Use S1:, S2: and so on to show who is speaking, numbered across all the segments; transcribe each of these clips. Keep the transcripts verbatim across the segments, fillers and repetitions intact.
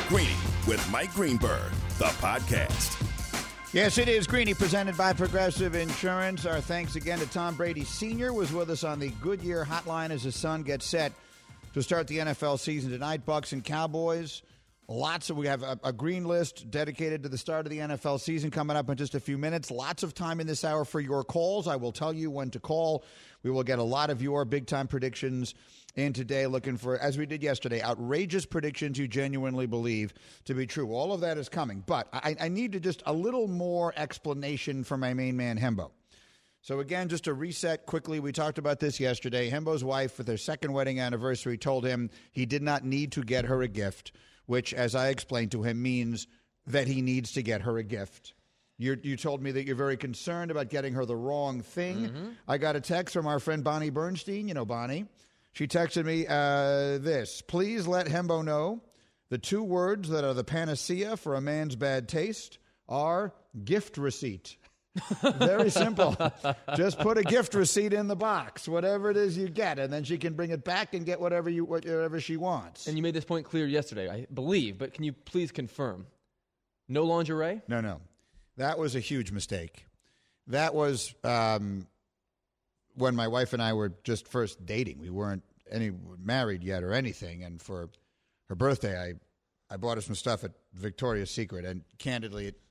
S1: Greeny with Mike Greenberg, the podcast.
S2: Yes, it is Greeny, presented by Progressive Insurance. Our thanks again to Tom Brady Senior was with us on the Goodyear Hotline as his son gets set to start the N F L season tonight. Bucs and Cowboys. Lots of we have a, a green list dedicated to the start of the N F L season coming up in just a few minutes. Lots of time in this hour for your calls. I will tell you when to call. We will get a lot of your big-time predictions in today, looking for, as we did yesterday, outrageous predictions you genuinely believe to be true. All of that is coming. But I, I need to just a little more explanation for my main man, Hembo. So, again, just to reset quickly, we talked about this yesterday. Hembo's wife, for their second wedding anniversary, told him he did not need to get her a gift, which, as I explained to him, means that he needs to get her a gift. You're, you told me that you're very concerned about getting her the wrong thing. Mm-hmm. I got a text from our friend Bonnie Bernstein. You know Bonnie. She texted me uh, this. Please let Hembo know the two words that are the panacea for a man's bad taste are gift receipt. Very simple. Just put a gift receipt in the box, whatever it is you get, and then she can bring it back and get whatever you whatever she wants.
S3: And you made this point clear yesterday, I believe, but can you please confirm? No lingerie?
S2: No, no. That was a huge mistake. That was um, when my wife and I were just first dating. We weren't any married yet or anything, and for her birthday, I, I bought her some stuff at Victoria's Secret, and candidly, it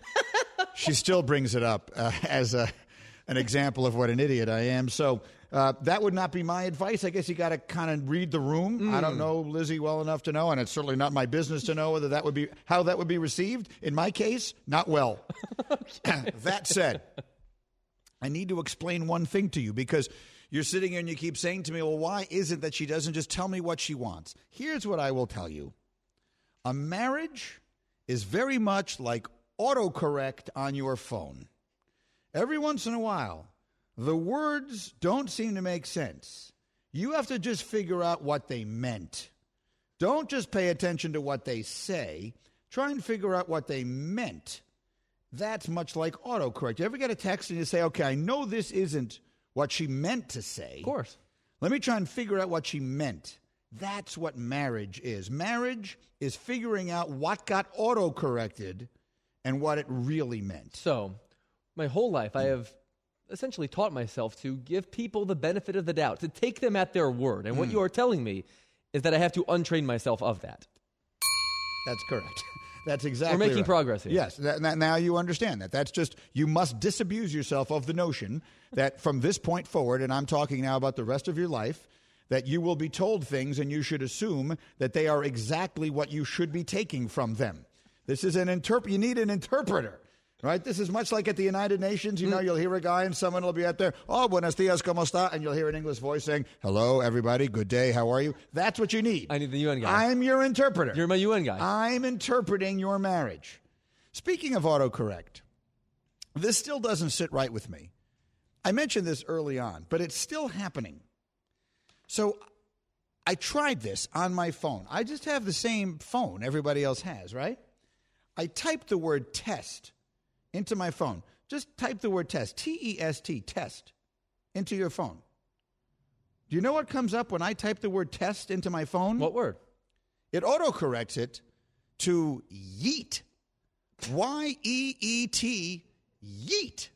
S2: she still brings it up uh, as a, an example of what an idiot I am. So uh, that would not be my advice. I guess you got to kind of read the room. Mm. I don't know Lizzie well enough to know, and it's certainly not my business to know whether that would be how that would be received. In my case, not well. That said, I need to explain one thing to you because you're sitting here and you keep saying to me, well, why is it that she doesn't just tell me what she wants? Here's what I will tell you. A marriage is very much like autocorrect on your phone. Every once in a while, the words don't seem to make sense. You have to just figure out what they meant. Don't just pay attention to what they say. Try and figure out what they meant. That's much like autocorrect. You ever get a text and you say, okay, I know this isn't what she meant to say.
S3: Of course.
S2: Let me try and figure out what she meant. That's what marriage is. Marriage is figuring out what got autocorrected and what it really meant.
S3: So, my whole life, I have essentially taught myself to give people the benefit of the doubt, to take them at their word. And mm. what you are telling me is that I have to untrain myself of that.
S2: That's correct. That's exactly
S3: We're making
S2: right.
S3: progress here.
S2: Yes. That, that, now you understand that. That's just, you must disabuse yourself of the notion that from this point forward, and I'm talking now about the rest of your life, that you will be told things and you should assume that they are exactly what you should be taking from them. This is an interp. You need an interpreter, right? This is much like at the United Nations. You know, you'll hear a guy and someone will be out there, oh, buenos dias, ¿cómo está? And you'll hear an English voice saying, hello, everybody, good day, how are you? That's what you need.
S3: I need the U N guy.
S2: I'm your interpreter.
S3: You're my U N guy.
S2: I'm interpreting your marriage. Speaking of autocorrect, this still doesn't sit right with me. I mentioned this early on, but it's still happening. So I tried this on my phone. I just have the same phone everybody else has, right? I typed the word test into my phone. Just type the word test, T E S T, test, into your phone. Do you know what comes up when I type the word test into my phone?
S3: What word?
S2: It autocorrects it to yeet. Y E E T, yeet.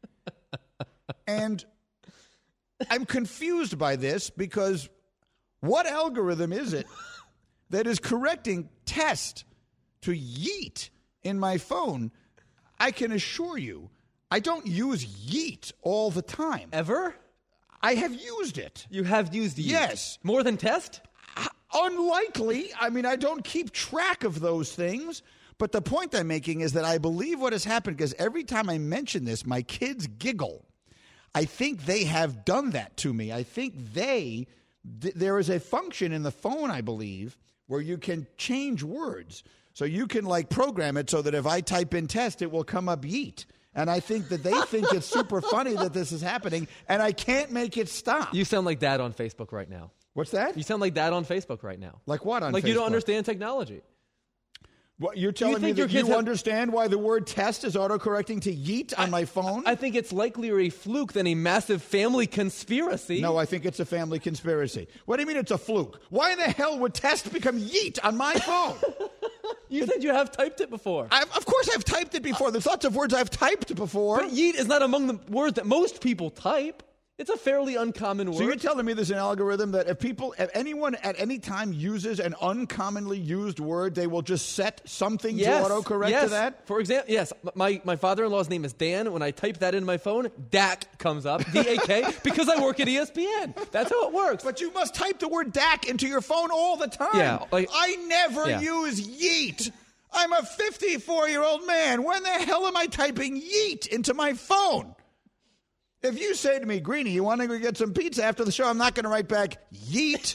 S2: And I'm confused by this because what algorithm is it that is correcting test to yeet in my phone? I can assure you, I don't use yeet all the time.
S3: Ever?
S2: I have used it.
S3: You have used yeet?
S2: Yes.
S3: More than test?
S2: Unlikely. I mean, I don't keep track of those things. But the point I'm making is that I believe what has happened, because every time I mention this, my kids giggle. I think they have done that to me. I think they, th- there is a function in the phone, I believe, where you can change words. So you can like program it so that if I type in test, it will come up yeet. And I think that they think it's super funny that this is happening, and I can't make it stop.
S3: You sound like Dad on Facebook right now.
S2: What's that?
S3: You sound like Dad on Facebook right now.
S2: Like what on
S3: like
S2: Facebook? Like
S3: you don't understand technology.
S2: What, you're telling
S3: you
S2: me that you
S3: have...
S2: understand why the word test is autocorrecting to yeet on I, my phone?
S3: I think it's likelier a fluke than a massive family conspiracy.
S2: No, I think it's a family conspiracy. What do you mean it's a fluke? Why in the hell would test become yeet on my phone?
S3: You said you have typed it before.
S2: I've, of course I've typed it before. There's lots of words I've typed before.
S3: But yeet is not among the words that most people type. It's a fairly uncommon word.
S2: So you're telling me there's an algorithm that if people, if anyone at any time uses an uncommonly used word, they will just set something
S3: yes,
S2: to autocorrect
S3: yes.
S2: to that?
S3: For example, yes, my, my father-in-law's name is Dan. When I type that in my phone, D A C comes up, D A K, because I work at E S P N. That's how it works.
S2: But you must type the word D A C into your phone all the time.
S3: Yeah, like,
S2: I never
S3: yeah.
S2: use yeet. I'm a fifty-four-year-old man. When the hell am I typing yeet into my phone? If you say to me, Greeny, you want to go get some pizza after the show, I'm not going to write back, yeet.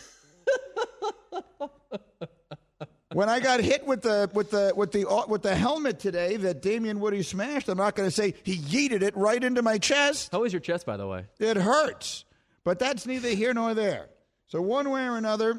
S2: When I got hit with the with the with the with the helmet today that Damian Woody smashed, I'm not going to say he yeeted it right into my chest.
S3: How is your chest, by the way?
S2: It hurts, but that's neither here nor there. So one way or another,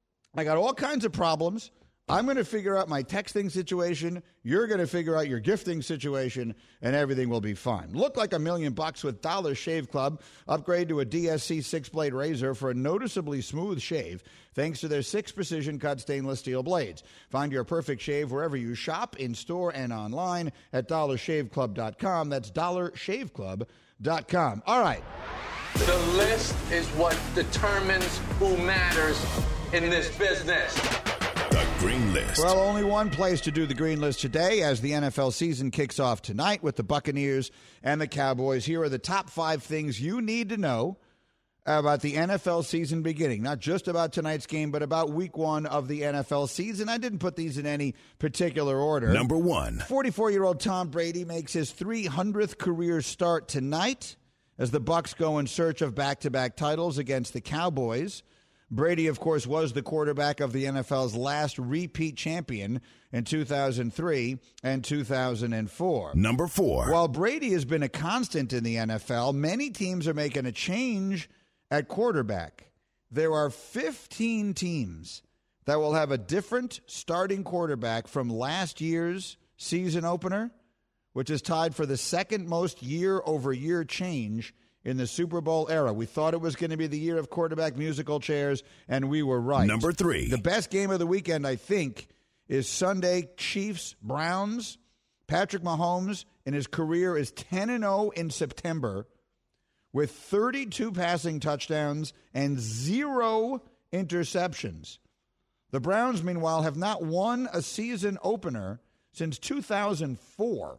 S2: I got all kinds of problems. I'm going to figure out my texting situation. You're going to figure out your gifting situation, and everything will be fine. Look like a million bucks with Dollar Shave Club. Upgrade to a D S C six-blade razor for a noticeably smooth shave thanks to their six precision-cut stainless steel blades. Find your perfect shave wherever you shop, in-store and online at dollar shave club dot com. That's dollar shave club dot com. All right.
S4: The list is what determines who matters in this business.
S1: The Green List.
S2: Well, only one place to do the Green List today as the N F L season kicks off tonight with the Buccaneers and the Cowboys. Here are the top five things you need to know about the N F L season beginning. Not just about tonight's game, but about week one of the N F L season. I didn't put these in any particular order.
S1: Number one.
S2: forty-four-year-old Tom Brady makes his three hundredth career start tonight as the Bucs go in search of back-to-back titles against the Cowboys. Brady, of course, was the quarterback of the N F L's last repeat champion in two thousand three and two thousand four.
S1: Number four.
S2: While Brady has been a constant in the N F L, many teams are making a change at quarterback. There are fifteen teams that will have a different starting quarterback from last year's season opener, which is tied for the second most year-over-year change in the Super Bowl era. We thought it was going to be the year of quarterback musical chairs, and we were right.
S1: Number three.
S2: The best game of the weekend, I think, is Sunday Chiefs-Browns. Patrick Mahomes in his career is ten and oh in September with thirty-two passing touchdowns and zero interceptions. The Browns, meanwhile, have not won a season opener since two thousand four.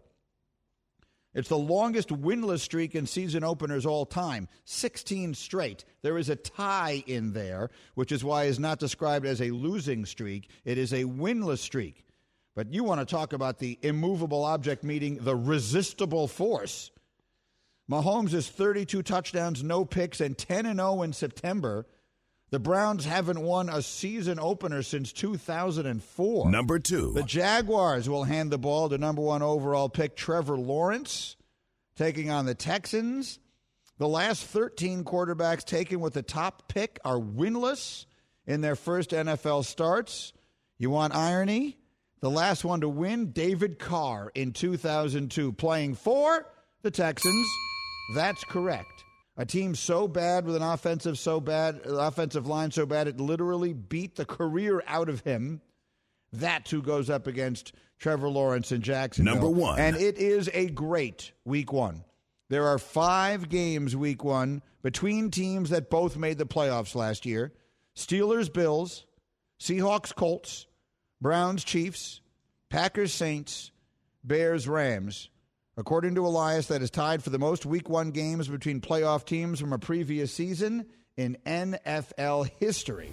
S2: It's the longest winless streak in season openers all time, sixteen straight. There is a tie in there, which is why it's not described as a losing streak. It is a winless streak. But you want to talk about the immovable object meeting the resistible force. Mahomes is thirty-two touchdowns, no picks, and ten and oh in September. The Browns haven't won a season opener since two thousand four.
S1: Number two.
S2: The Jaguars will hand the ball to number one overall pick Trevor Lawrence, taking on the Texans. The last thirteen quarterbacks taken with the top pick are winless in their first N F L starts. You want irony? The last one to win, David Carr in two thousand two, playing for the Texans. That's correct. A team so bad with an offensive so bad, offensive line so bad it literally beat the career out of him. That's who goes up against Trevor Lawrence in Jacksonville.
S1: Number one.
S2: And it is a great week one. There are five games week one between teams that both made the playoffs last year. Steelers, Bills, Seahawks, Colts, Browns, Chiefs, Packers, Saints, Bears, Rams. According to Elias, that is tied for the most week one games between playoff teams from a previous season in N F L history.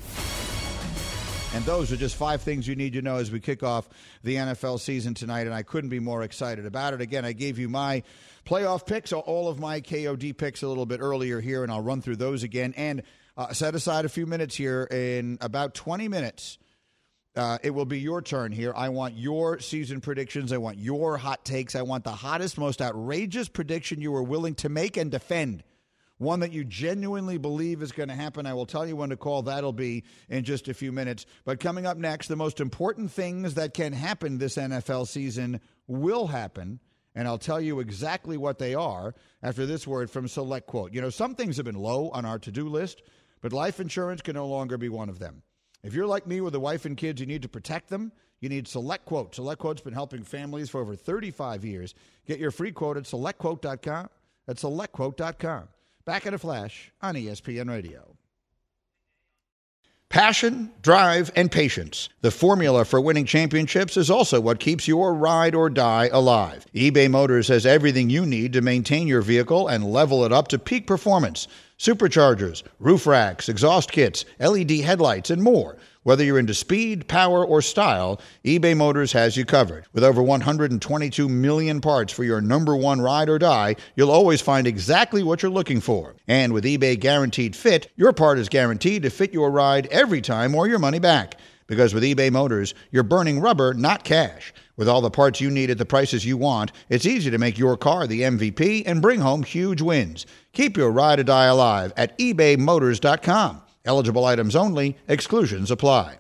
S2: And those are just five things you need to know as we kick off the N F L season tonight, and I couldn't be more excited about it. Again, I gave you my playoff picks, all of my K O D picks a little bit earlier here, and I'll run through those again. And uh, set aside a few minutes here. In about twenty minutes, Uh, it will be your turn here. I want your season predictions. I want your hot takes. I want the hottest, most outrageous prediction you are willing to make and defend. One that you genuinely believe is going to happen. I will tell you when to call. That'll be in just a few minutes. But coming up next, the most important things that can happen this N F L season will happen. And I'll tell you exactly what they are after this word from Select Quote. You know, some things have been low on our to-do list, but life insurance can no longer be one of them. If you're like me with a wife and kids, you need to protect them. you need SelectQuote. SelectQuote's been helping families for over thirty-five years. Get your free quote at select quote dot com. That's select quote dot com. Back in a flash on E S P N Radio. Passion, drive, and patience. The formula for winning championships is also what keeps your ride or die alive. eBay Motors has everything you need to maintain your vehicle and level it up to peak performance. Superchargers, roof racks, exhaust kits, L E D headlights, and more. Whether you're into speed, power, or style, eBay Motors has you covered. With over one hundred twenty-two million parts for your number one ride or die, you'll always find exactly what you're looking for. And with eBay Guaranteed Fit, your part is guaranteed to fit your ride every time or your money back. Because with eBay Motors, you're burning rubber, not cash. With all the parts you need at the prices you want, it's easy to make your car the M V P and bring home huge wins. Keep your ride or die alive at ebay motors dot com. Eligible items only. Exclusions apply.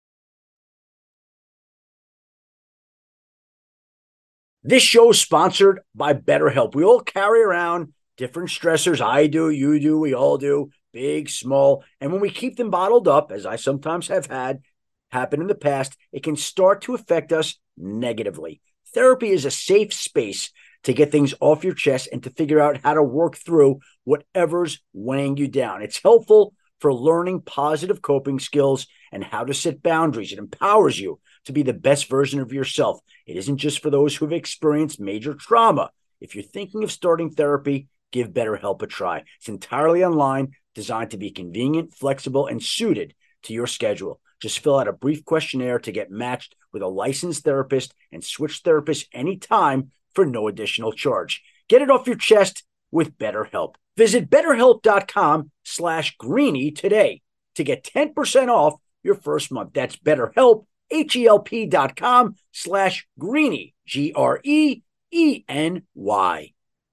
S5: This show is sponsored by BetterHelp. We all carry around different stressors. I do, you do, we all do, big, small. And when we keep them bottled up, as I sometimes have had happen in the past, it can start to affect us negatively. Therapy is a safe space to get things off your chest and to figure out how to work through whatever's weighing you down. It's helpful for learning positive coping skills and how to set boundaries. It empowers you to be the best version of yourself. It isn't just for those who've experienced major trauma. If you're thinking of starting therapy, give BetterHelp a try. It's entirely online, designed to be convenient, flexible, and suited to your schedule. Just fill out a brief questionnaire to get matched with a licensed therapist and switch therapists anytime for no additional charge. Get it off your chest with BetterHelp. Visit betterhelp.com slash greeny today to get ten percent off your first month. That's BetterHelp, H-E-L-P dot com slash greeny, G R E E N Y.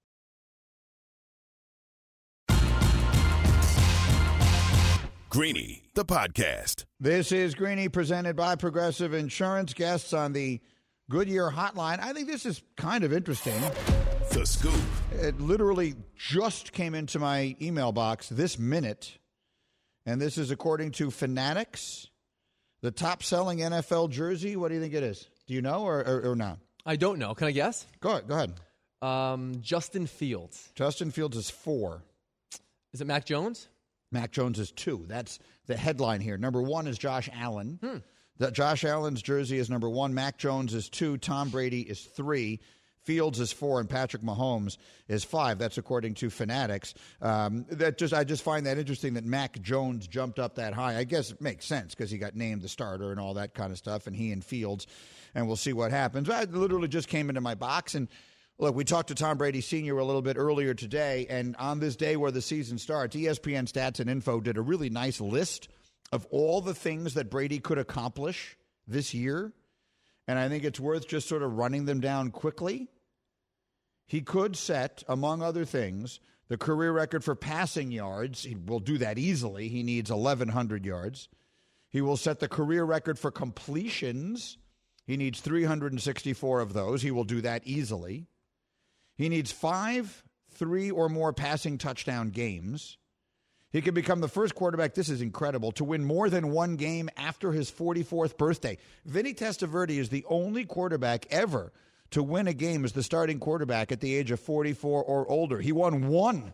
S1: Greeny, the podcast.
S2: This is Greeny, presented by Progressive Insurance. Guests on the Goodyear Hotline. I think this is kind of interesting.
S1: The Scoop.
S2: It literally just came into my email box this minute, and this is according to Fanatics, the top-selling N F L jersey. What do you think it is? Do you know or, or, or not?
S3: I don't know. Can I guess?
S2: Go ahead. Go ahead.
S3: Um, Justin Fields.
S2: Justin Fields is four.
S3: Is it Mac Jones?
S2: Mac Jones is two. That's the headline here. Number one is Josh Allen. Hmm. The, Josh Allen's jersey is number one. Mac Jones is two. Tom Brady is three. Fields is four, and Patrick Mahomes is five. That's according to Fanatics. Um, that just I just find that interesting that Mac Jones jumped up that high. I guess it makes sense because he got named the starter and all that kind of stuff, and he and Fields, and we'll see what happens. I literally just came into my box, and look, we talked to Tom Brady Senior a little bit earlier today, and on this day where the season starts, E S P N Stats and Info did a really nice list of all the things that Brady could accomplish this year, and I think it's worth just sort of running them down quickly. He could set, among other things, the career record for passing yards. He will do that easily. He needs eleven hundred yards. He will set the career record for completions. He needs three hundred sixty-four of those. He will do that easily. He needs five, three or more passing touchdown games. He could become the first quarterback, this is incredible, to win more than one game after his forty-fourth birthday. Vinny Testaverde is the only quarterback ever to win a game as the starting quarterback at the age of forty-four or older. He won one.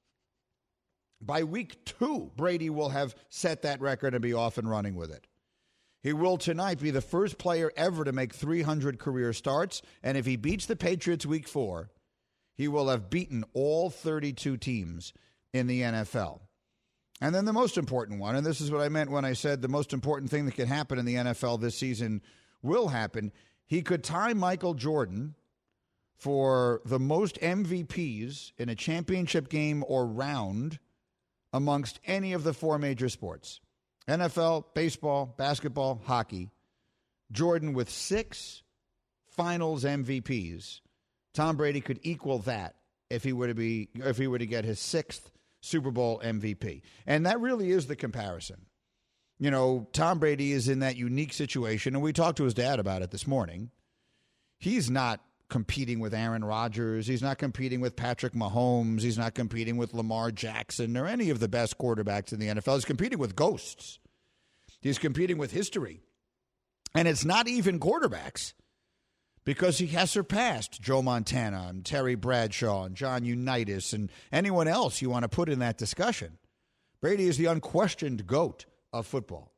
S2: By week two, Brady will have set that record and be off and running with it. He will tonight be the first player ever to make three hundred career starts, and if he beats the Patriots week four, he will have beaten all thirty-two teams in the N F L. And then the most important one, and this is what I meant when I said the most important thing that could happen in the N F L this season will happen. He could tie Michael Jordan for the most M V Ps in a championship game or round amongst any of the four major sports. N F L, baseball, basketball, hockey. Jordan with six finals M V Ps. Tom Brady could equal that if he were to be if he were to get his sixth Super Bowl M V P. And that really is the comparison. You know, Tom Brady is in that unique situation, and we talked to his dad about it this morning. He's not competing with Aaron Rodgers. He's not competing with Patrick Mahomes. He's not competing with Lamar Jackson or any of the best quarterbacks in the N F L. He's competing with ghosts. He's competing with history. And it's not even quarterbacks, because he has surpassed Joe Montana and Terry Bradshaw and John Unitas and anyone else you want to put in that discussion. Brady is the unquestioned GOAT of football.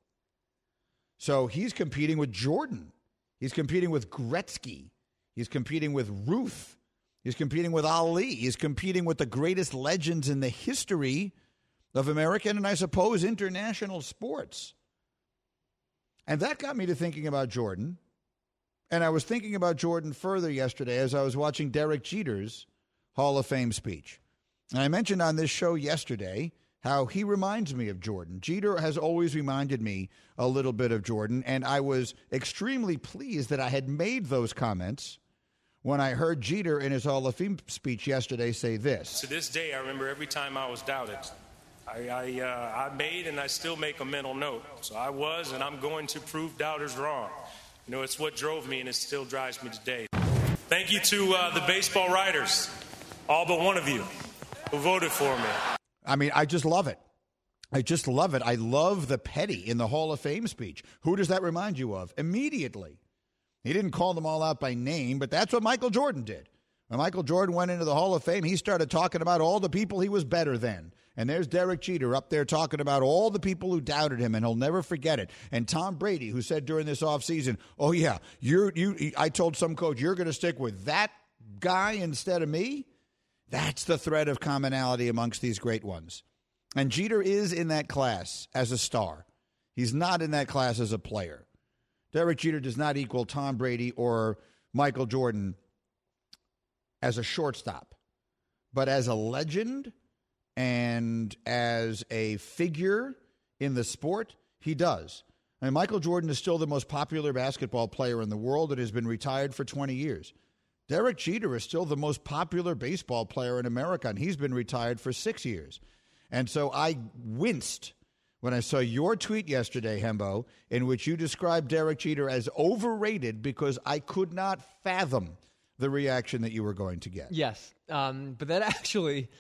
S2: So he's competing with Jordan. He's competing with Gretzky. He's competing with Ruth. He's competing with Ali. He's competing with the greatest legends in the history of American and, I suppose, international sports. And that got me to thinking about Jordan. And I was thinking about Jordan further yesterday as I was watching Derek Jeter's Hall of Fame speech. And I mentioned on this show yesterday how he reminds me of Jordan. Jeter has always reminded me a little bit of Jordan, and I was extremely pleased that I had made those comments when I heard Jeter in his Hall of Fame speech yesterday say this.
S6: To this day, I remember every time I was doubted. I, I, uh, I made and I still make a mental note. So I was, and I'm going to prove doubters wrong. You know, it's what drove me, and it still drives me today. Thank you to uh, the baseball writers, all but one of you, who voted for me.
S2: I mean, I just love it. I just love it. I love the petty in the Hall of Fame speech. Who does that remind you of? Immediately. He didn't call them all out by name, but that's what Michael Jordan did. When Michael Jordan went into the Hall of Fame, he started talking about all the people he was better than. And there's Derek Jeter up there talking about all the people who doubted him, and he'll never forget it. And Tom Brady, who said during this offseason, oh, yeah, you're, you. I told some coach, you're going to stick with that guy instead of me. That's the thread of commonality amongst these great ones. And Jeter is in that class as a star. He's not in that class as a player. Derek Jeter does not equal Tom Brady or Michael Jordan as a shortstop. But as a legend and as a figure in the sport, he does. I mean, Michael Jordan is still the most popular basketball player in the world and has been retired for twenty years. Derek Jeter is still the most popular baseball player in America, and he's been retired for six years. And so I winced when I saw your tweet yesterday, Hembo, in which you described Derek Jeter as overrated because I could not fathom the reaction that you were going to get.
S3: Yes, um, but that actually,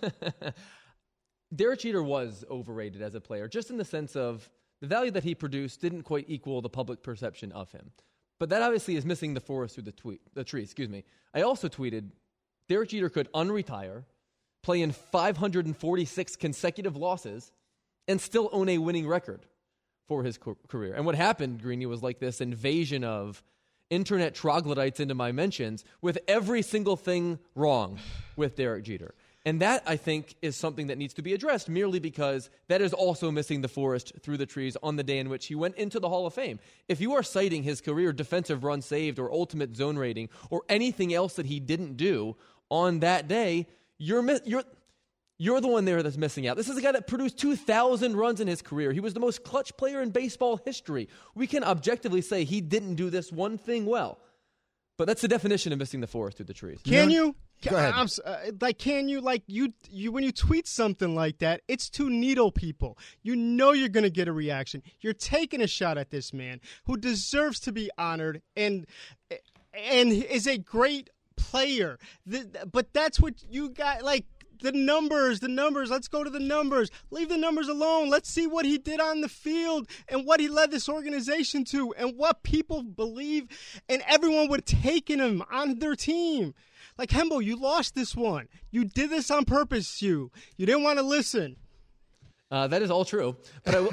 S3: Derek Jeter was overrated as a player, just in the sense of the value that he produced didn't quite equal the public perception of him. But that obviously is missing the forest through the tweet, the tree. Excuse me. I also tweeted, Derek Jeter could unretire, play in five hundred forty-six consecutive losses, and still own a winning record for his co- career. And what happened, Greeny, was like this invasion of internet troglodytes into my mentions with every single thing wrong with Derek Jeter. And that, I think, is something that needs to be addressed merely because that is also missing the forest through the trees on the day in which he went into the Hall of Fame. If you are citing his career defensive run saved or ultimate zone rating or anything else that he didn't do on that day, you're you're you're the one there that's missing out. This is a guy that produced two thousand runs in his career. He was the most clutch player in baseball history. We can objectively say he didn't do this one thing well. But that's the definition of missing the forest through the trees.
S7: Can you?
S2: Go ahead.
S7: I'm, uh, like, can you, like, you, you, when you tweet something like that, it's to needle people. You know you're going to get a reaction. You're taking a shot at this man who deserves to be honored and and is a great player. The, but that's what you got, like, the numbers, the numbers. Let's go to the numbers. Leave the numbers alone. Let's see what he did on the field and what he led this organization to and what people believe and everyone would have taken him on their team. Like, Hembo, you lost this one. You did this on purpose, you. You didn't want to listen.
S3: Uh, that is all true. But I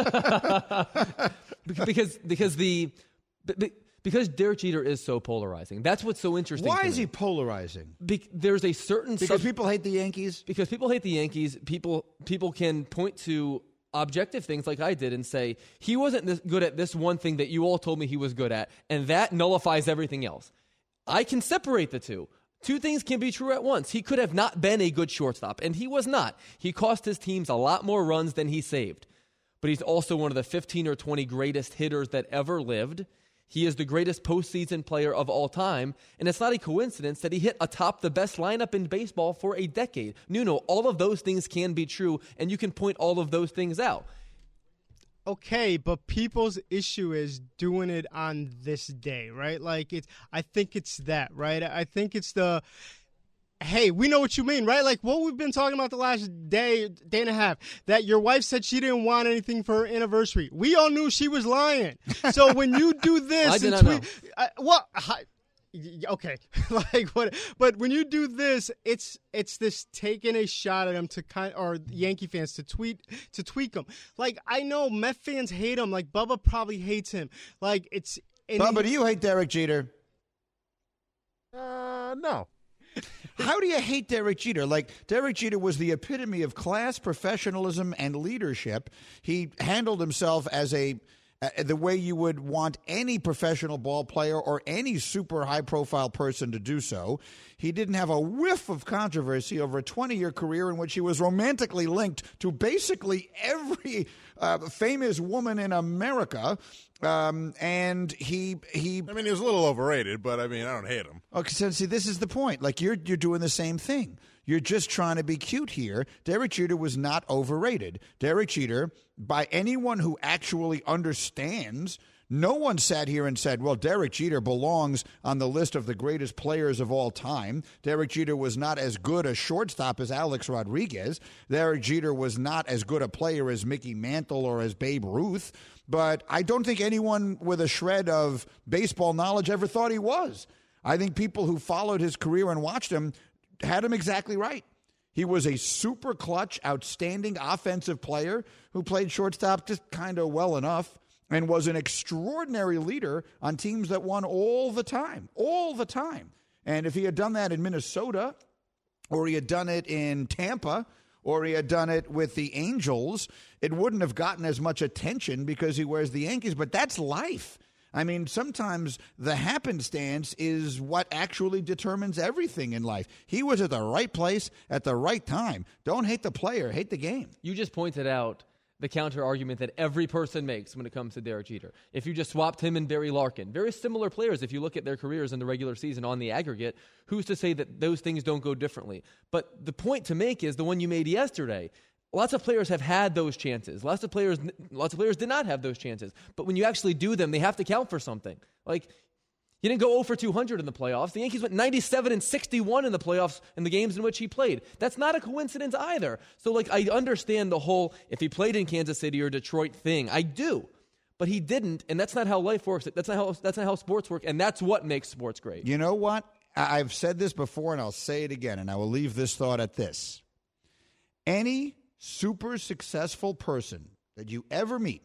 S3: will because because the because Derek Jeter is so polarizing. That's what's so interesting.
S2: Why
S3: to
S2: is
S3: me.
S2: he polarizing?
S3: Be- there's a certain
S2: Because
S3: sub-
S2: people hate the Yankees?
S3: Because people hate the Yankees. People people can point to objective things like I did and say, he wasn't this good at this one thing that you all told me he was good at, and that nullifies everything else. I can separate the two. Two things can be true at once. He could have not been a good shortstop, and he was not. He cost his teams a lot more runs than he saved. But he's also one of the fifteen or twenty greatest hitters that ever lived. He is the greatest postseason player of all time, and it's not a coincidence that he hit atop the best lineup in baseball for a decade. Nuno, all of those things can be true, and you can point all of those things out.
S7: Okay, but people's issue is doing it on this day, right? Like, it's, I think it's that, right? I think it's the, hey, we know what you mean, right? Like what we've been talking about the last day, day and a half, that your wife said she didn't want anything for her anniversary. We all knew she was lying. So when you do this
S3: I did
S7: and
S3: not
S7: tweet,
S3: know.
S7: uh, well, I, okay, like what? But when you do this, it's it's this taking a shot at him to kind or Yankee fans to tweet to tweak him. Like I know Met fans hate him. Like Bubba probably hates him. Like it's and
S2: Bubba,
S7: he,
S2: do you hate Derek Jeter?
S8: Uh, no.
S2: How do you hate Derek Jeter? Like, Derek Jeter was the epitome of class, professionalism, and leadership. He handled himself as a uh, the way you would want any professional ball player or any super high-profile person to do so. He didn't have a whiff of controversy over a twenty-year career in which he was romantically linked to basically every uh, famous woman in America. Um, and he he.
S8: I mean, he was a little overrated, but I mean, I don't hate him.
S2: Okay, so see, this is the point. Like you're you're doing the same thing. You're just trying to be cute here. Derek Jeter was not overrated. Derek Jeter, by anyone who actually understands, no one sat here and said, well, Derek Jeter belongs on the list of the greatest players of all time. Derek Jeter was not as good a shortstop as Alex Rodriguez. Derek Jeter was not as good a player as Mickey Mantle or as Babe Ruth. But I don't think anyone with a shred of baseball knowledge ever thought he was. I think people who followed his career and watched him had him exactly right. He was a super clutch, outstanding offensive player who played shortstop just kind of well enough and was an extraordinary leader on teams that won all the time, all the time. And if he had done that in Minnesota or he had done it in Tampa or he had done it with the Angels, it wouldn't have gotten as much attention because he wears the Yankees. But that's life. I mean, sometimes the happenstance is what actually determines everything in life. He was at the right place at the right time. Don't hate the player, hate the game.
S3: You just pointed out the counter argument that every person makes when it comes to Derek Jeter. If you just swapped him and Barry Larkin, very similar players if you look at their careers in the regular season on the aggregate, who's to say that those things don't go differently? But the point to make is the one you made yesterday. Lots of players have had those chances. Lots of players lots of players did not have those chances. But when you actually do them, they have to count for something. Like, he didn't go oh for two hundred in the playoffs. The Yankees went ninety-seven and sixty-one in the playoffs in the games in which he played. That's not a coincidence either. So, like, I understand the whole if he played in Kansas City or Detroit thing. I do. But he didn't, and that's not how life works. That's not how that's not how sports work, and that's what makes sports great.
S2: You know what? I've said this before, and I'll say it again, and I will leave this thought at this. Any super successful person that you ever meet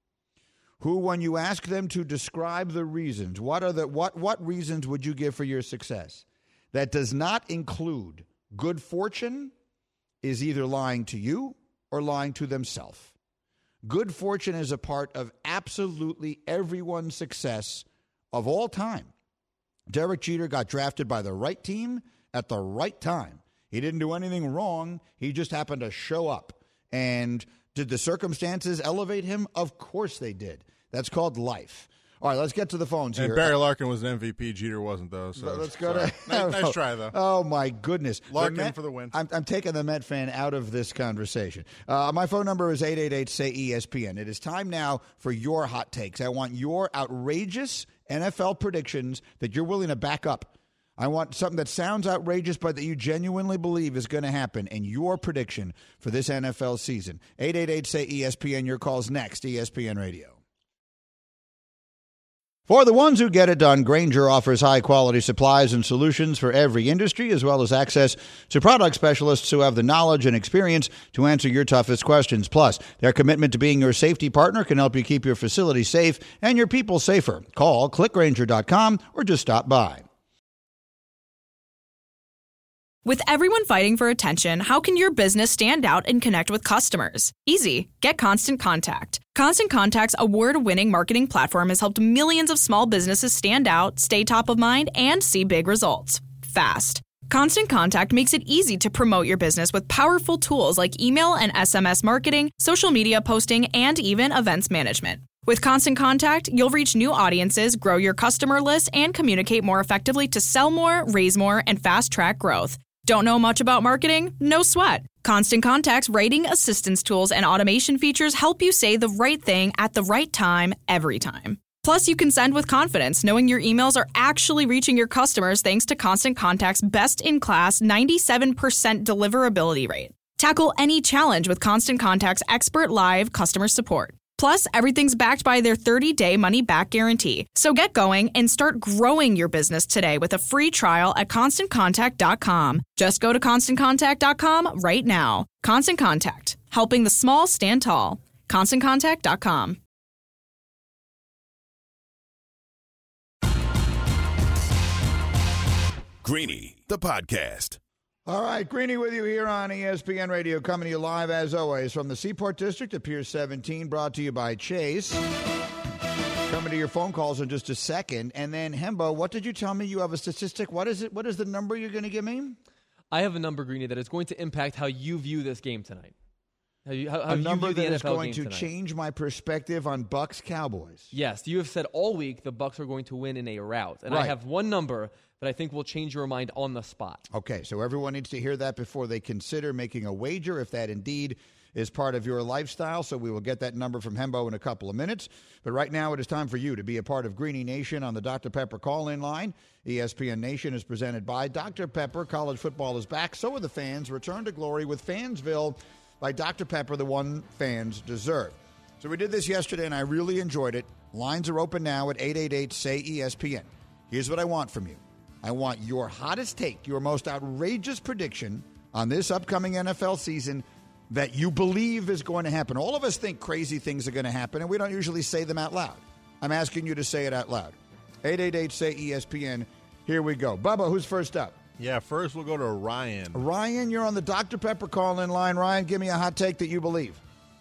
S2: who, when you ask them to describe the reasons, what are the what what reasons would you give for your success? That does not include good fortune is either lying to you or lying to themselves. Good fortune is a part of absolutely everyone's success of all time. Derek Jeter got drafted by the right team at the right time. He didn't do anything wrong. He just happened to show up. And did the circumstances elevate him? Of course they did. That's called life. All right, let's get to the phones
S8: and
S2: here.
S8: Barry Larkin was an M V P. Jeter wasn't, though. So
S2: let's go
S8: sorry.
S2: to
S8: nice, nice try, though.
S2: Oh, my goodness.
S8: Larkin
S2: the Met,
S8: for the win.
S2: I'm, I'm taking the Met fan out of this conversation. Uh, my phone number is eight eight eight, S A Y, E S P N. It is time now for your hot takes. I want your outrageous N F L predictions that you're willing to back up. I want something that sounds outrageous but that you genuinely believe is going to happen in your prediction for this N F L season. eight eight eight, S A Y, E S P N. Your call's next, E S P N Radio. For the ones who get it done, Grainger offers high-quality supplies and solutions for every industry, as well as access to product specialists who have the knowledge and experience to answer your toughest questions. Plus, their commitment to being your safety partner can help you keep your facility safe and your people safer. Call click grainger dot com or just stop by.
S9: With everyone fighting for attention, how can your business stand out and connect with customers? Easy. Get Constant Contact. Constant Contact's award-winning marketing platform has helped millions of small businesses stand out, stay top of mind, and see big results fast. Constant Contact makes it easy to promote your business with powerful tools like email and S M S marketing, social media posting, and even events management. With Constant Contact, you'll reach new audiences, grow your customer list, and communicate more effectively to sell more, raise more, and fast-track growth. Don't know much about marketing? No sweat. Constant Contact's writing assistance tools and automation features help you say the right thing at the right time, every time. Plus, you can send with confidence, knowing your emails are actually reaching your customers thanks to Constant Contact's best-in-class ninety-seven percent deliverability rate. Tackle any challenge with Constant Contact's expert live customer support. Plus, everything's backed by their thirty-day money-back guarantee. So get going and start growing your business today with a free trial at constant contact dot com. Just go to constant contact dot com right now. Constant Contact, helping the small stand tall. constant contact dot com.
S1: Greeny, the podcast.
S2: All right, Greeny with you here on E S P N Radio, coming to you live, as always, from the Seaport District at Pier seventeen, brought to you by Chase. Coming to your phone calls in just a second. And then, Hembo, what did you tell me? You have a statistic. What is it? What is the number you're going to give me?
S3: I have a number, Greeny, that is going to impact how you view this game tonight. How you, how, how
S2: a
S3: you
S2: number
S3: view the
S2: that
S3: N F
S2: is
S3: L
S2: going
S3: game
S2: to
S3: tonight.
S2: change my perspective on Bucks Cowboys.
S3: Yes, you have said all week the Bucks are going to win in a rout. And
S2: Right.
S3: I have one number that I think will change your mind on the spot.
S2: Okay, so everyone needs to hear that before they consider making a wager, if that indeed is part of your lifestyle. So we will get that number from Hembo in a couple of minutes. But right now it is time for you to be a part of Greeny Nation on the Doctor Pepper call-in line. E S P N Nation is presented by Doctor Pepper. College football is back. So are the fans. Return to glory with Fansville by Doctor Pepper, the one fans deserve. So we did this yesterday, and I really enjoyed it. Lines are open now at eight eight eight, S A Y, E S P N. Here's what I want from you. I want your hottest take, your most outrageous prediction on this upcoming N F L season that you believe is going to happen. All of us think crazy things are going to happen, and we don't usually say them out loud. I'm asking you to say it out loud. eight eight eight, S A Y, E S P N. Here we go. Bubba, who's first up?
S8: Yeah, first we'll go to Ryan.
S2: Ryan, you're on the Doctor Pepper call-in line. Ryan, give me a hot take that you believe.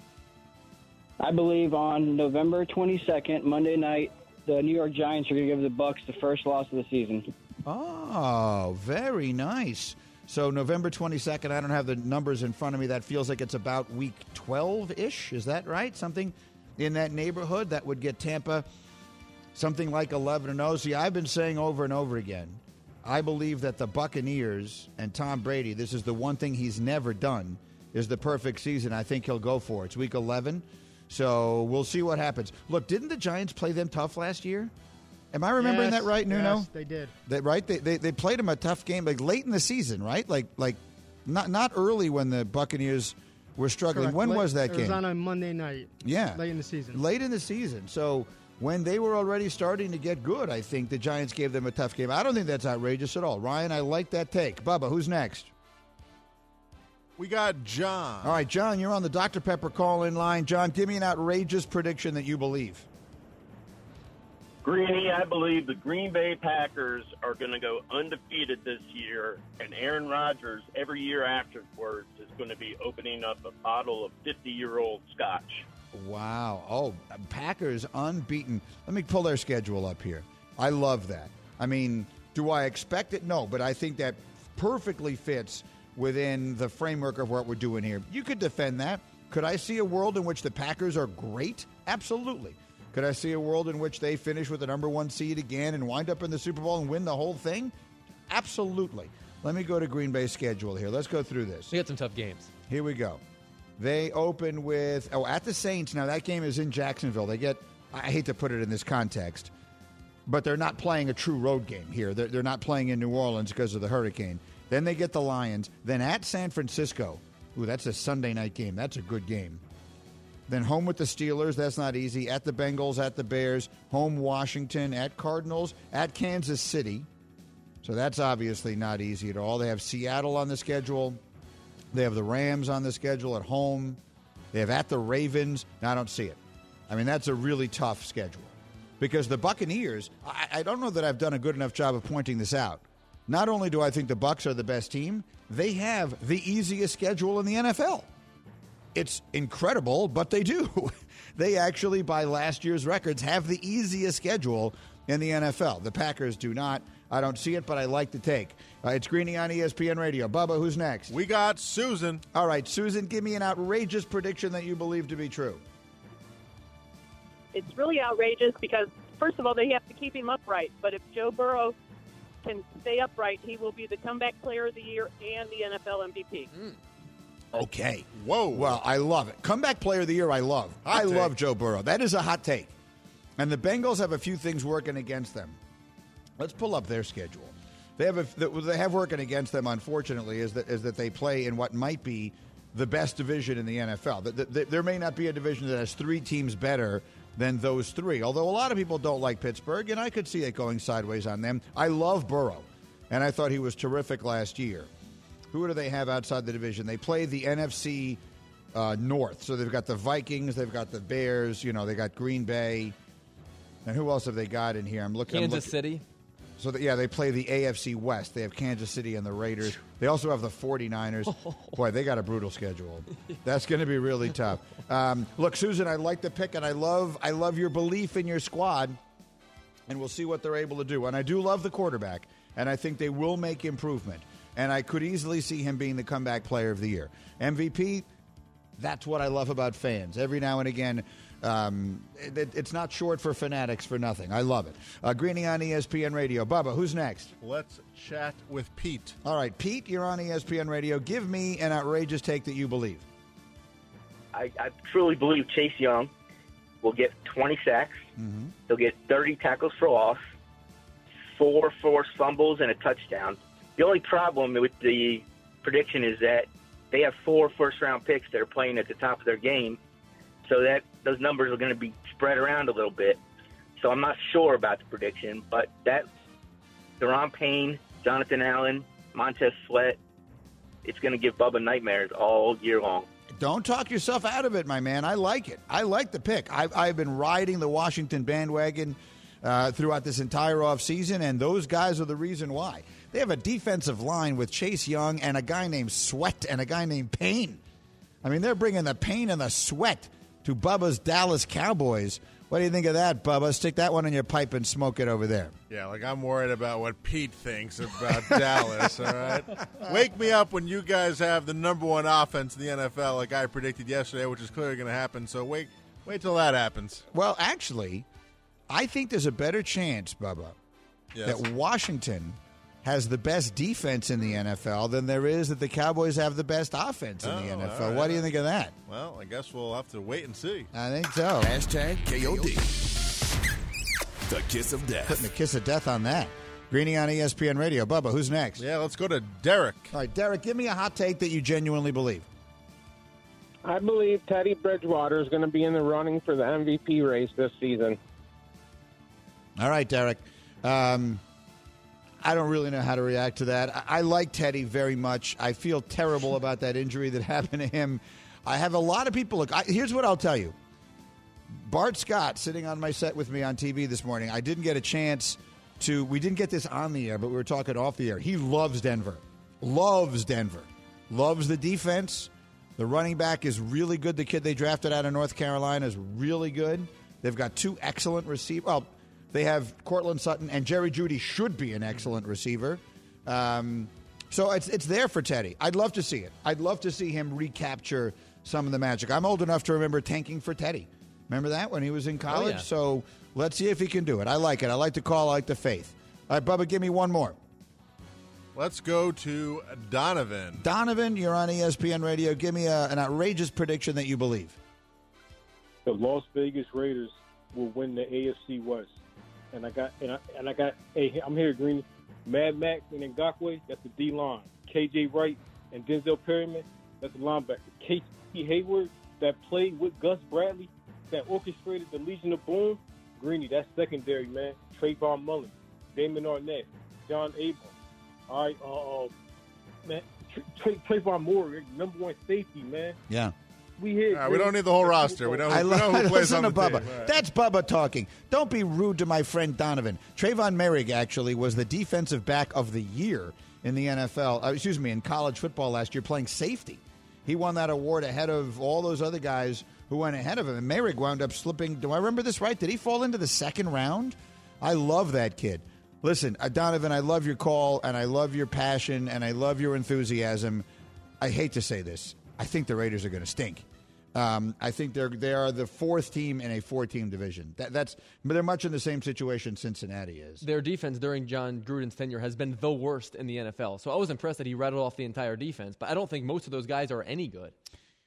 S10: I believe on November twenty-second, Monday night, the New York Giants are going to give the Bucks the first loss of the season.
S2: Oh, very nice. So November twenty-second, I don't have the numbers in front of me. That feels like it's about week twelve-ish. Is that right? Something in that neighborhood that would get Tampa something like eleven and oh. See, I've been saying over and over again, I believe that the Buccaneers and Tom Brady, this is the one thing he's never done, is the perfect season. I think he'll go for it. It's week eleven, so we'll see what happens. Look, didn't the Giants play them tough last year? Am I remembering
S7: Yes,
S2: that right, Nuno?
S7: Yes, they did.
S2: They, right? They, they they played them a tough game, like late in the season, right? Like like not not early when the Buccaneers were struggling.
S7: Correct.
S2: When
S7: Late-
S2: was that
S7: It
S2: game?
S7: was on a Monday night.
S2: Yeah.
S7: Late in the season.
S2: Late in the season. So when they were already starting to get good, I think the Giants gave them a tough game. I don't think that's outrageous at all. Ryan, I like that take. Bubba, who's next?
S8: We got John.
S2: All right, John, you're on the Doctor Pepper call-in line. John, give me an outrageous prediction that you believe.
S11: Greeny, I believe the Green Bay Packers are going to go undefeated this year, and Aaron Rodgers, every year afterwards, is going to be opening up a bottle of fifty-year-old scotch.
S2: Wow. Oh, Packers unbeaten. Let me pull their schedule up here. I love that. I mean, do I expect it? No, but I think that perfectly fits within the framework of what we're doing here. You could defend that. Could I see a world in which the Packers are great? Absolutely. Could I see a world in which they finish with the number one seed again and wind up in the Super Bowl and win the whole thing? Absolutely. Let me go to Green Bay's schedule here. Let's go through this.
S3: We got some tough games.
S2: Here we go. They open with, oh, at the Saints. Now, that game is in Jacksonville. They get, I hate to put it in this context, but they're not playing a true road game here. They're, they're not playing in New Orleans because of the hurricane. Then they get the Lions. Then at San Francisco. Ooh, that's a Sunday night game. That's a good game. Then home with the Steelers. That's not easy. At the Bengals, at the Bears. Home Washington, at Cardinals, at Kansas City. So that's obviously not easy at all. They have Seattle on the schedule. They have the Rams on the schedule at home. They have at the Ravens. Now, I don't see it. I mean, that's a really tough schedule. Because the Buccaneers, I, I don't know that I've done a good enough job of pointing this out. Not only do I think the Bucs are the best team, they have the easiest schedule in the N F L. It's incredible, but they do. They actually, by last year's records, have the easiest schedule in the N F L. The Packers do not. I don't see it, but I like the take. Uh, it's Greeny on E S P N Radio. Bubba, who's next?
S8: We got Susan.
S2: All right, Susan, give me an outrageous prediction that you believe to be true.
S12: It's really outrageous because, first of all, they have to keep him upright. But if Joe Burrow can stay upright, he will be the comeback player of the year and the N F L M V P.
S2: Mm. Okay.
S8: Whoa.
S2: Well, I love it. Comeback player of the year, I love.
S8: Hot
S2: I
S8: take.
S2: love Joe Burrow. That is a hot take. And the Bengals have a few things working against them. Let's pull up their schedule. They have a, what they have working against them, unfortunately, is that is that they play in what might be the best division in the N F L. The, the, there may not be a division that has three teams better than those three, although a lot of people don't like Pittsburgh, and I could see it going sideways on them. I love Burrow, and I thought he was terrific last year. Who do they have outside the division? They play the N F C uh, North, so they've got the Vikings, they've got the Bears, you know, they got Green Bay, and who else have they got in here? I'm looking.
S3: Kansas
S2: I'm looking,
S3: City.
S2: So, that, yeah, they play the A F C West. They have Kansas City and the Raiders. They also have the 49ers. Boy, they got a brutal schedule. That's going to be really tough. Um, look, Susan, I like the pick, and I love I love your belief in your squad, and we'll see what they're able to do. And I do love the quarterback, and I think they will make improvement. And I could easily see him being the comeback player of the year. M V P, that's what I love about fans. Every now and again, Um, it, it's not short for fanatics for nothing. I love it. Uh, Greeny on E S P N Radio. Bubba, who's next?
S8: Let's chat with Pete.
S2: All right, Pete, you're on E S P N Radio. Give me an outrageous take that you believe.
S13: I, I truly believe Chase Young will get twenty sacks.
S2: Mm-hmm.
S13: He'll get thirty tackles for loss, four forced fumbles, and a touchdown. The only problem with the prediction is that they have four first-round picks that are playing at the top of their game. So that those numbers are going to be spread around a little bit. So I'm not sure about the prediction, but that Deron Payne, Jonathan Allen, Montez Sweat, it's going to give Bubba nightmares all year long.
S2: Don't talk yourself out of it, my man. I like it. I like the pick. I've, I've been riding the Washington bandwagon uh, throughout this entire offseason, and those guys are the reason why. They have a defensive line with Chase Young and a guy named Sweat and a guy named Payne. I mean, they're bringing the pain and the sweat to Bubba's Dallas Cowboys. What do you think of that, Bubba? Stick that one in your pipe and smoke it over there.
S8: Yeah, like I'm worried about what Pete thinks about Dallas, all right? Wake me up when you guys have the number one offense in the N F L like I predicted yesterday, which is clearly going to happen. So wait wait till that happens.
S2: Well, actually, I think there's a better chance, Bubba,
S8: Yes.
S2: that Washington has the best defense in the N F L than there is that the Cowboys have the best offense in
S8: Oh,
S2: the N F L.
S8: all right.
S2: What do you think of that?
S8: Well, I guess we'll have to wait and see.
S2: I think so.
S1: Hashtag K O D. The kiss of death.
S2: Putting the kiss of death on that. Greeny on E S P N Radio. Bubba, who's next?
S8: Yeah, let's go to Derek.
S2: All right, Derek, give me a hot take that you genuinely believe.
S14: I believe Teddy Bridgewater is going to be in the running for the M V P race this season.
S2: All right, Derek. Um, I don't really know how to react to that. I, I like Teddy very much. I feel terrible about that injury that happened to him. I have a lot of people. Look, I, here's what I'll tell you. Bart Scott, sitting on my set with me on T V this morning, I didn't get a chance to, we didn't get this on the air, but we were talking off the air. He loves Denver. Loves Denver. Loves the defense. The running back is really good. The kid they drafted out of North Carolina is really good. They've got two excellent receivers. Well, they have Cortland Sutton, and Jerry Jeudy should be an excellent receiver. Um, so it's it's there for Teddy. I'd love to see it. I'd love to see him recapture some of the magic. I'm old enough to remember tanking for Teddy. Remember that when he was in college?
S3: Oh, yeah.
S2: So let's see if he can do it. I like it. I like the call. I like the faith. All right, Bubba, give me one more.
S8: Let's go to Donovan.
S2: Donovan, you're on E S P N Radio. Give me a, an outrageous prediction that you believe.
S15: The Las Vegas Raiders will win the A F C West. And I got and I and I got hey, I'm here, Green. Mad Max and Ngakoue, that's the D line. K J Wright and Denzel Perryman, that's the linebacker. K C Hayward, that played with Gus Bradley, that orchestrated the Legion of Boom. Greeny, that's secondary, man. Trayvon Mullen, Damon Arnett, John Abram. All right, uh, uh man, Tra- Trayvon Moore, number one safety, man.
S2: Yeah.
S15: We here.
S8: All right, we don't need the whole roster. We don't
S2: I
S8: we
S2: love,
S8: know who plays
S2: listen
S8: on
S2: to
S8: the
S2: Bubba.
S8: team. All right.
S2: That's Bubba talking. Don't be rude to my friend Donovan. Trayvon Merrick actually was the defensive back of the year in the N F L. Uh, excuse me, in college football last year, playing safety. He won that award ahead of all those other guys who went ahead of him. And Merrick wound up slipping. Do I remember this right? Did he fall into the second round? I love that kid. Listen, uh, Donovan, I love your call, and I love your passion, and I love your enthusiasm. I hate to say this. I think the Raiders are going to stink. Um, I think they're they are the fourth team in a four-team division. That, that's but they're much in the same situation Cincinnati is.
S3: Their defense during John Gruden's tenure has been the worst in the N F L. So I was impressed that he rattled off the entire defense, but I don't think most of those guys are any good.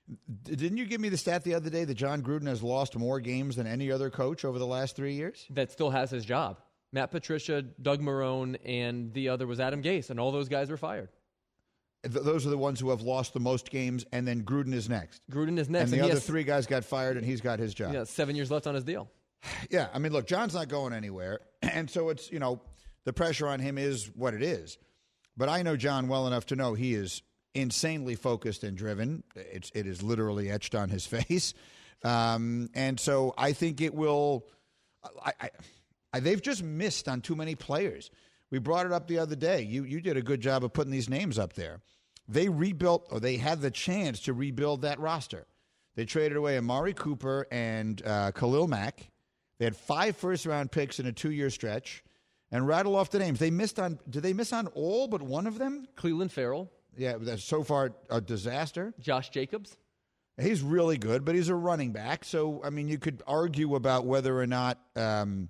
S2: D- Didn't you give me the stat the other day that John Gruden has lost more games than any other coach over the last three years?
S3: That still has his job. Matt Patricia, Doug Marrone, and the other was Adam Gase, and all those guys were fired.
S2: Th- those are the ones who have lost the most games, and then Gruden is next.
S3: Gruden is next.
S2: And the
S3: and
S2: other
S3: has,
S2: three guys got fired, and he's got his job.
S3: Yeah, seven years left on his deal.
S2: Yeah, I mean, look, John's not going anywhere, and so it's, you know, the pressure on him is what it is. But I know John well enough to know he is insanely focused and driven. It's, it is literally etched on his face. Um, and so I think it will I, I, I, they've just missed on too many players. We brought it up the other day. You, you did a good job of putting these names up there. They rebuilt, or they had the chance to rebuild that roster. They traded away Amari Cooper and uh, Khalil Mack. They had five first-round picks in a two-year stretch. And rattle off the names. They missed on. Did they miss on all but one of them?
S3: Cleveland Farrell.
S2: Yeah, that's so far a disaster.
S3: Josh Jacobs.
S2: He's really good, but he's a running back. So, I mean, you could argue about whether or not um,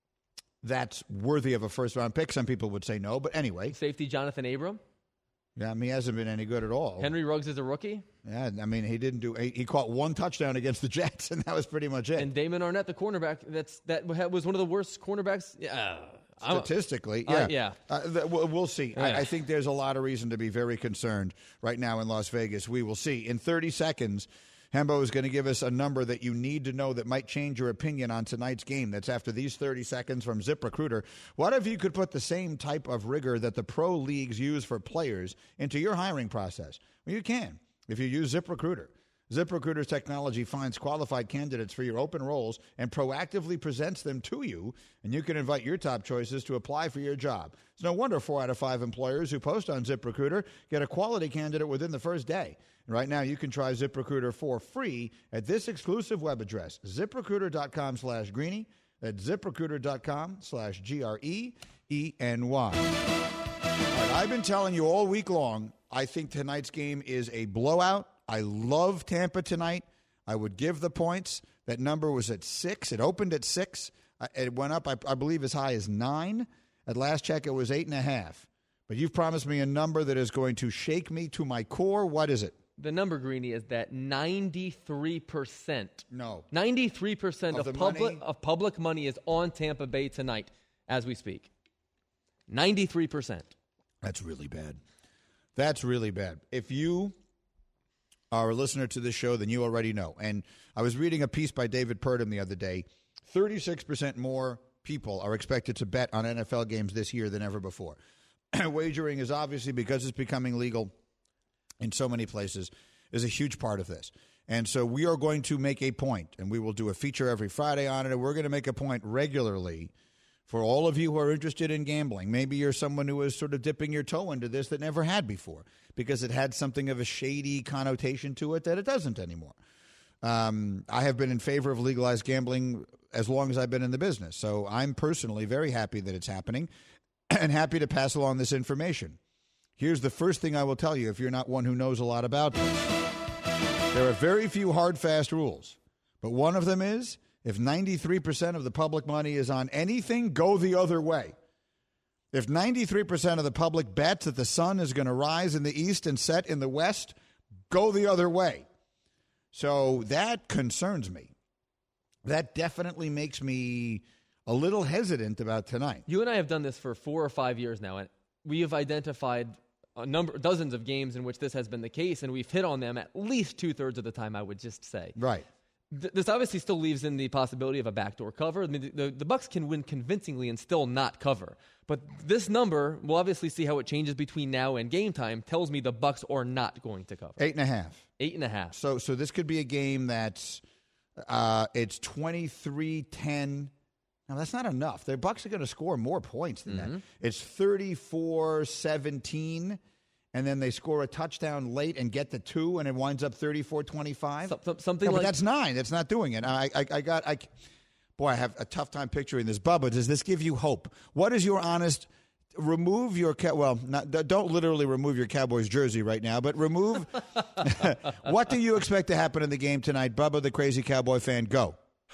S2: that's worthy of a first-round pick. Some people would say no, but anyway.
S3: Safety Jonathan Abram.
S2: Yeah, I mean, he hasn't been any good at all.
S3: Henry Ruggs is a rookie.
S2: Yeah, I mean, he didn't do. He, he caught one touchdown against the Jets, and that was pretty much it.
S3: And Damon Arnett, the cornerback. That's that was one of the worst cornerbacks. Yeah.
S2: Statistically, yeah.
S3: Uh, yeah.
S2: Uh, th- we'll, we'll see.
S3: Yeah.
S2: I, I think there's a lot of reason to be very concerned right now in Las Vegas. We will see. In thirty seconds, Hembo is going to give us a number that you need to know that might change your opinion on tonight's game. That's after these thirty seconds from ZipRecruiter. What if you could put the same type of rigor that the pro leagues use for players into your hiring process? Well, you can if you use ZipRecruiter. ZipRecruiter's technology finds qualified candidates for your open roles and proactively presents them to you, and you can invite your top choices to apply for your job. It's no wonder four out of five employers who post on ZipRecruiter get a quality candidate within the first day. And right now, you can try ZipRecruiter for free at this exclusive web address, ZipRecruiter.com slash Greeny. That's ZipRecruiter.com slash G R E E N Y. All right, I've been telling you all week long, I think tonight's game is a blowout. I love Tampa tonight. I would give the points. That number was at six. It opened at six. It went up, I, I believe, as high as nine. At last check, it was eight and a half. But you've promised me a number that is going to shake me to my core. What is it?
S3: The number, Greeny, is that ninety-three percent.
S2: No.
S3: ninety-three percent
S2: Of
S3: of,
S2: the
S3: public
S2: money?
S3: of public money is on Tampa Bay tonight as we speak. ninety-three percent.
S2: That's really bad. That's really bad. If you are a listener to this show, then you already know. And I was reading a piece by David Purdom the other day. thirty-six percent more people are expected to bet on N F L games this year than ever before. Wagering is obviously, because it's becoming legal in so many places, is a huge part of this. And so we are going to make a point, and we will do a feature every Friday on it, and we're going to make a point regularly for all of you who are interested in gambling. Maybe you're someone who is sort of dipping your toe into this that never had before because it had something of a shady connotation to it that it doesn't anymore. Um, I have been in favor of legalized gambling as long as I've been in the business. So I'm personally very happy that it's happening and happy to pass along this information. Here's the first thing I will tell you if you're not one who knows a lot about this. There are very few hard, fast rules, but one of them is if ninety-three percent of the public money is on anything, go the other way. If ninety-three percent of the public bets that the sun is going to rise in the east and set in the west, go the other way. So that concerns me. That definitely makes me a little hesitant about tonight.
S3: You and I have done this for four or five years now, and we have identified a number, dozens of games in which this has been the case, and we've hit on them at least two-thirds of the time, I would just say.
S2: Right.
S3: Th- this obviously still leaves in the possibility of a backdoor cover. I mean, the, the, the Bucks can win convincingly and still not cover. But this number, we'll obviously see how it changes between now and game time, tells me the Bucks are not going to cover.
S2: Eight and a half.
S3: Eight and a half.
S2: So so this could be a game that's uh, it's twenty-three ten. Now, that's not enough. The Bucks are going to score more points than
S3: Mm-hmm.
S2: that. It's thirty-four seventeen, and then they score a touchdown late and get the two, and it winds up thirty-four twenty-five.
S3: So, so, something
S2: no,
S3: like
S2: but that's nine. That's not doing it. I, I, I got, I, boy, I have a tough time picturing this. Bubba, does this give you hope? What is your honest, remove your, well, not, don't literally remove your Cowboys jersey right now, but remove, what do you expect to happen in the game tonight? Bubba, the crazy Cowboy fan, go.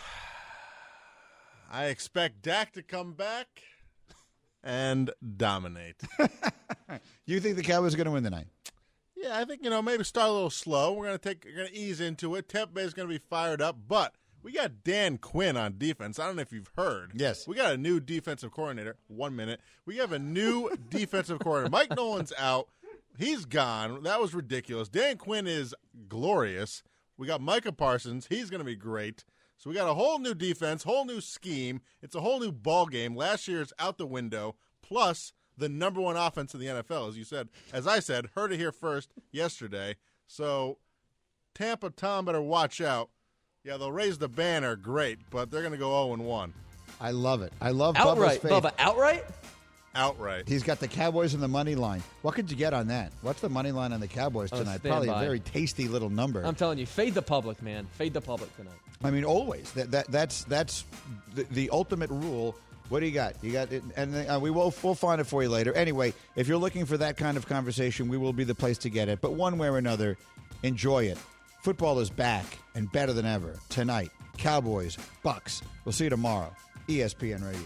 S8: I expect Dak to come back and dominate.
S2: You think the Cowboys are going to win tonight?
S8: Yeah, I think, you know, maybe start a little slow. We're going to take, we're going to ease into it. Tampa Bay is going to be fired up, but we got Dan Quinn on defense. I don't know if you've heard.
S2: Yes.
S8: We got a new defensive coordinator. One minute. We have a new defensive coordinator. Mike Nolan's out. He's gone. That was ridiculous. Dan Quinn is glorious. We got Micah Parsons. He's going to be great. So we got a whole new defense, whole new scheme. It's a whole new ball game. Last year's out the window, plus the number one offense in the N F L, as you said. As I said, heard it here first yesterday. So Tampa, Tom, better watch out. Yeah, they'll raise the banner, great, but they're going to go oh and one.
S2: I love it. I love
S3: outright,
S2: Bubba's faith.
S3: Bubba, outright?
S8: Outright.
S2: He's got the Cowboys in the money line. What could you get on that? What's the money line on the Cowboys
S3: Oh,
S2: tonight?
S3: stand
S2: Probably
S3: by.
S2: a very tasty little number.
S3: I'm telling you, fade the public, man. Fade the public tonight.
S2: I mean, always. That, that that's that's the, the ultimate rule. What do you got? You got it, and uh, we will we'll find it for you later. Anyway, if you're looking for that kind of conversation, we will be the place to get it. But one way or another, enjoy it. Football is back and better than ever tonight. Cowboys, Bucks. We'll see you tomorrow. E S P N Radio.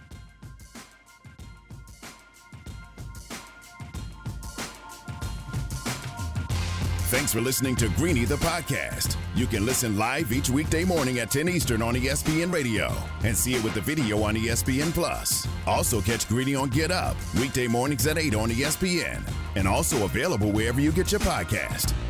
S1: Thanks for listening to Greeny the podcast. You can listen live each weekday morning at ten Eastern on E S P N Radio and see it with the video on E S P N Plus. Also catch Greeny on Get Up weekday mornings at eight on E S P N and also available wherever you get your podcast.